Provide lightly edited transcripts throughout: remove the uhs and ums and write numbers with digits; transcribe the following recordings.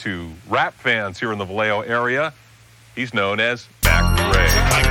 to rap fans here in the Vallejo area. He's known as Mac Dre.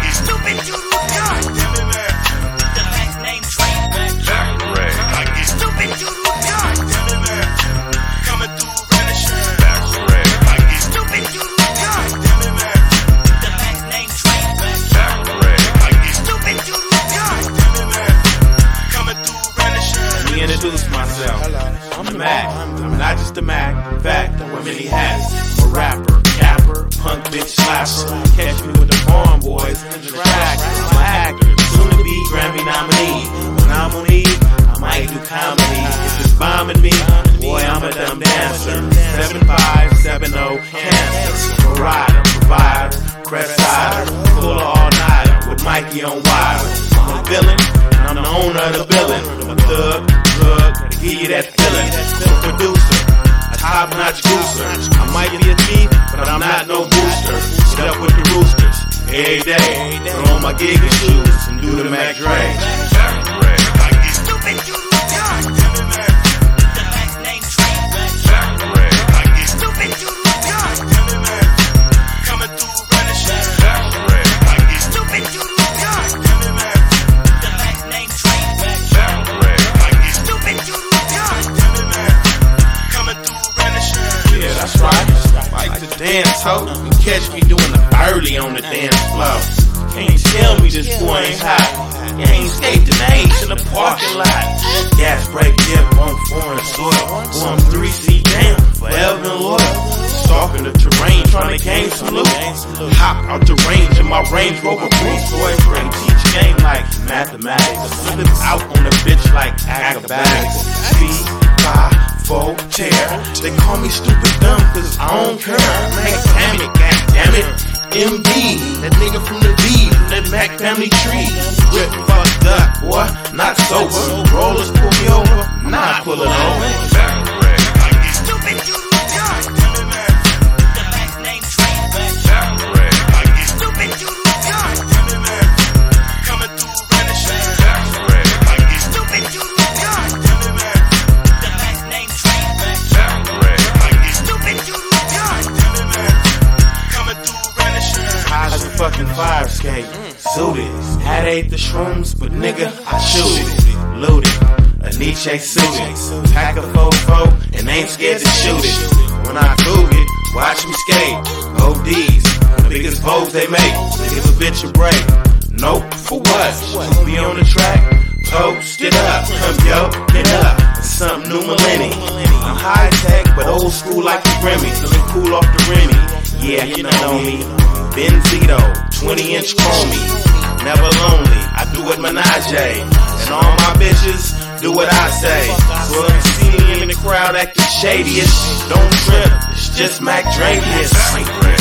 Introduce myself. I'm Mac. I'm not just a Mac. In fact, I wear many hats. I'm a rapper, capper, punk bitch slapper. Catch me with the Farm Boys and the track. I'm an actor, soon to be Grammy nominee. When I'm on E, I might do comedy. If it's bombing me, boy, I'm a dumb dancer. 7570 cancer. A rider, provider, crest sider, full of all-nighter with Mikey on wire. I'm a villain, and I'm the owner of the building. A thug, drug, to give you that feeling. I'm a producer, a top-notch gooser. I might be a thief, but I'm not no booster. Sit up with the roosters every day. Put on my gigging shoes and do the Mac Dre. That's right, like the dance hoe. You catch me doing the early on the dance floor. Can't tell me this boy ain't hot. You ain't skating age in the parking lot. Gas brake dip on foreign soil. Boy, I'm 3C down, forever and loyal. Stalking the terrain, trying to gain some loot. Hop out the range in my Range Rover Bruce. Boy, Frank teach game like mathematics. Flip out on the bitch like acrobatics. Speed, 5, 4, tear. They call me stupid dumb cause I don't care. Mac damn it, goddammit. MD, that nigga from the V, from that Mac family tree. Rip fucked up, boy, not sober. Rollers pull me over, nah, pull it over. Fucking fire escape, suited. Had ate the shrooms, but nigga, I shoot it. Looted, a Nietzsche suited. Pack a fofo and ain't scared to shoot it. When I prove it, watch me skate. ODs, the biggest bows they make. Give a bitch a break. Nope, for what? Be on the track, post it up. Come yo, get up. It's something new millennium. I'm high tech, but old school like the Grammy. Feeling cool off the Remy. Yeah, you know me. Benzito, 20-inch chromey, never lonely, I do what Menage, and all my bitches do what I say. So if you see me in the crowd acting shadiest, don't trip, it's just Mac Dre.